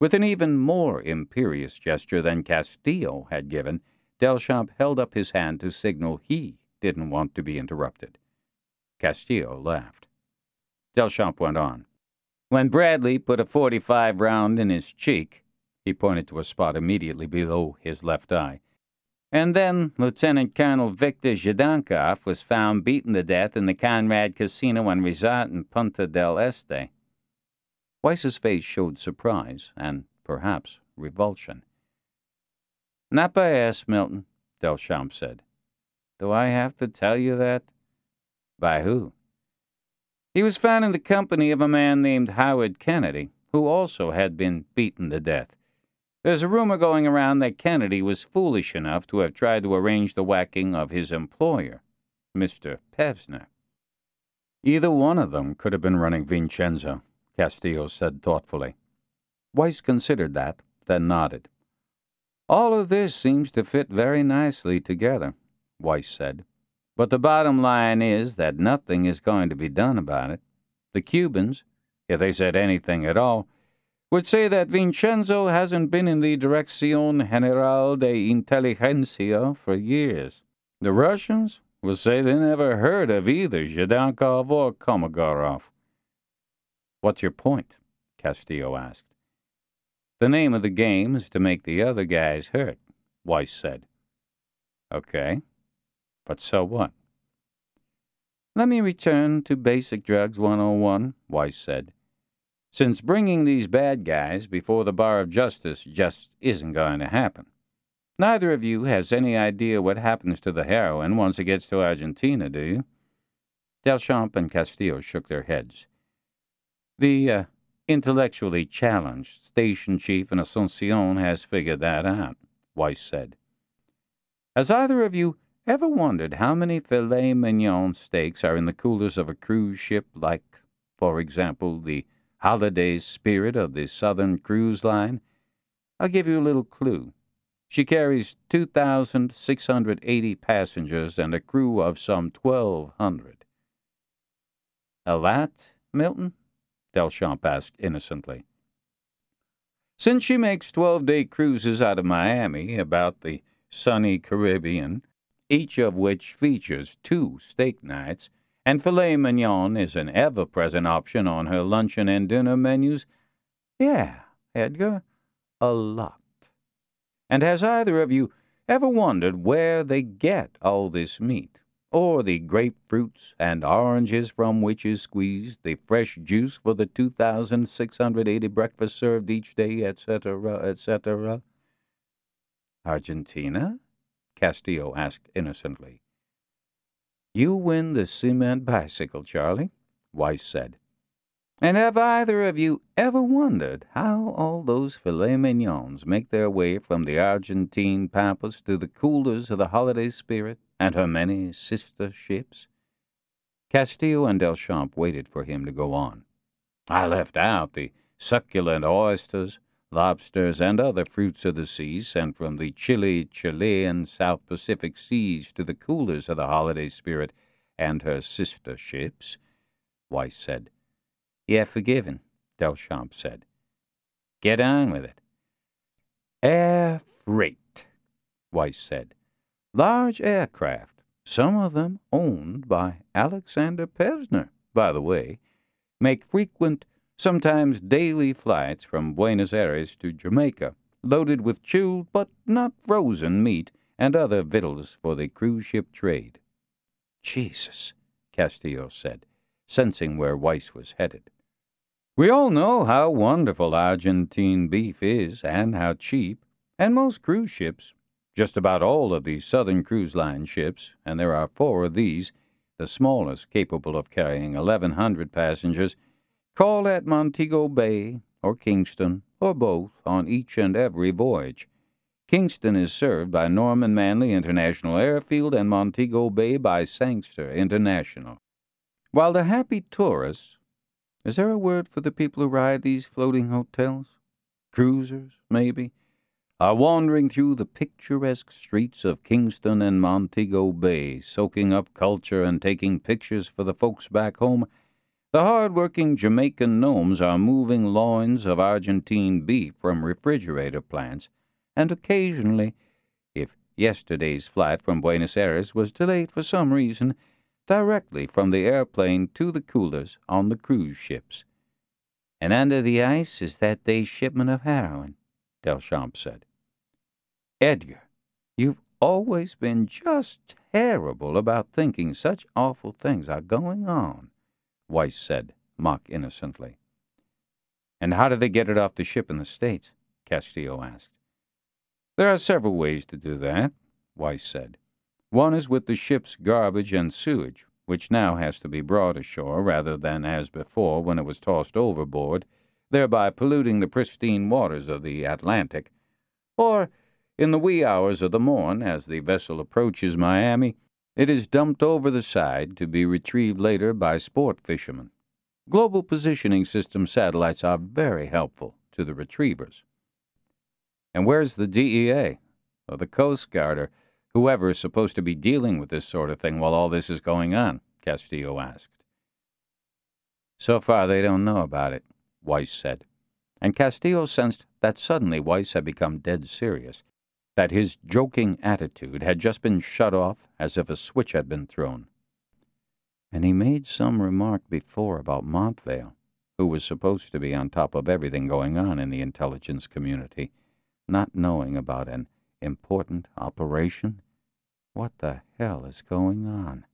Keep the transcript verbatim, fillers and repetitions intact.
With an even more imperious gesture than Castillo had given, Delchamps held up his hand to signal he didn't want to be interrupted. Castillo laughed. Delchamps went on. When Bradley put a forty-five round in his cheek, he pointed to a spot immediately below his left eye, and then Lieutenant Colonel Victor Zhdankov was found beaten to death in the Conrad Casino and Resort in Punta del Este. Weiss's face showed surprise and, perhaps, revulsion. Not by us, Milton, Delchamps said. Do I have to tell you that? By who? He was found in the company of a man named Howard Kennedy, who also had been beaten to death. There's a rumor going around that Kennedy was foolish enough to have tried to arrange the whacking of his employer, Mister Pevsner. Either one of them could have been running Vincenzo, Castillo said thoughtfully. Weiss considered that, then nodded. All of this seems to fit very nicely together, Weiss said. But the bottom line is that nothing is going to be done about it. The Cubans, if they said anything at all, would say that Vincenzo hasn't been in the Dirección General de Inteligencia for years. The Russians will say they never heard of either Zhdankov or Kolmogorov. What's your point? Castillo asked. The name of the game is to make the other guys hurt, Weiss said. Okay, but so what? Let me return to Basic Drugs one oh one, Weiss said. Since bringing these bad guys before the bar of justice just isn't going to happen. Neither of you has any idea what happens to the heroin once it gets to Argentina, do you? Delchamps and Castillo shook their heads. The uh, intellectually challenged station chief in Asuncion has figured that out, Weiss said. Has either of you ever wondered how many filet mignon steaks are in the coolers of a cruise ship like, for example, the Holiday Spirit of the Southern Cruise Line? I'll give you a little clue. She carries two thousand six hundred eighty passengers and a crew of some twelve hundred. A lot, Milton? Delchamps asked innocently. Since she makes twelve-day cruises out of Miami about the sunny Caribbean, each of which features two steak nights, and filet mignon is an ever-present option on her luncheon and dinner menus, yeah, Edgar, a lot. And has either of you ever wondered where they get all this meat, or the grapefruits and oranges from which is squeezed the fresh juice for the two thousand six hundred eighty breakfasts served each day, et cetera, et cetera? Argentina? Castillo asked innocently. You win the cement bicycle, Charlie, Weiss said. And have either of you ever wondered how all those filet mignons make their way from the Argentine pampas to the coolers of the Holiday Spirit and her many sister ships? Castillo and Delchamps waited for him to go on. I left out the succulent oysters, lobsters, and other fruits of the seas sent from the Chile, Chilean, South Pacific seas to the coolers of the Holiday Spirit and her sister ships, Weiss said. Yeah, forgiven, Delchamps said. Get on with it. Air freight, Weiss said. Large aircraft, some of them owned by Alexander Pevsner, by the way, make frequent, sometimes daily flights from Buenos Aires to Jamaica, loaded with chilled but not frozen meat and other victuals for the cruise ship trade. Jesus, Castillo said, sensing where Weiss was headed. We all know how wonderful Argentine beef is and how cheap, and most cruise ships, just about all of the Southern Cruise Line ships, and there are four of these, the smallest capable of carrying eleven hundred passengers, call at Montego Bay or Kingston or both on each and every voyage. Kingston is served by Norman Manley International Airfield and Montego Bay by Sangster International. While the happy tourists, is there a word for the people who ride these floating hotels? Cruisers, maybe, are wandering through the picturesque streets of Kingston and Montego Bay, soaking up culture and taking pictures for the folks back home, The hard-working Jamaican gnomes are moving loins of Argentine beef from refrigerator plants, and occasionally, if yesterday's flight from Buenos Aires was delayed for some reason, directly from the airplane to the coolers on the cruise ships. And under the ice is that day's shipment of heroin, Delchamps said. Edgar, you've always been just terrible about thinking such awful things are going on, Weiss said, mock-innocently. And how did they get it off the ship in the States? Castillo asked. There are several ways to do that, Weiss said. One is with the ship's garbage and sewage, which now has to be brought ashore rather than as before when it was tossed overboard, thereby polluting the pristine waters of the Atlantic. Or, in the wee hours of the morn, as the vessel approaches Miami, it is dumped over the side to be retrieved later by sport fishermen. Global positioning system satellites are very helpful to the retrievers. And where's the D E A, or the Coast Guard, or whoever is supposed to be dealing with this sort of thing while all this is going on? Castillo asked. So far they don't know about it, Weiss said. And Castillo sensed that suddenly Weiss had become dead serious, that his joking attitude had just been shut off as if a switch had been thrown. And he made some remark before about Montvale, who was supposed to be on top of everything going on in the intelligence community, not knowing about an important operation? What the hell is going on?